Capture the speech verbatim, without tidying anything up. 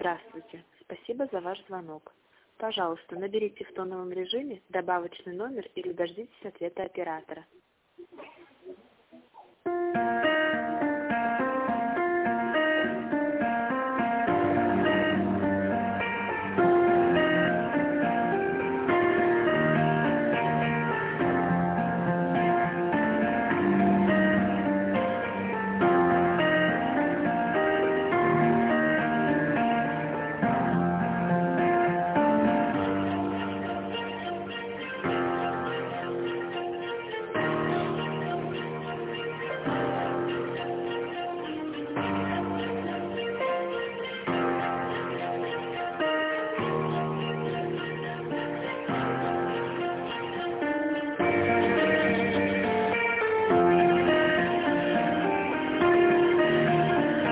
Здравствуйте. Спасибо за ваш звонок. Пожалуйста, наберите в тоновом режиме добавочный номер или дождитесь ответа оператора.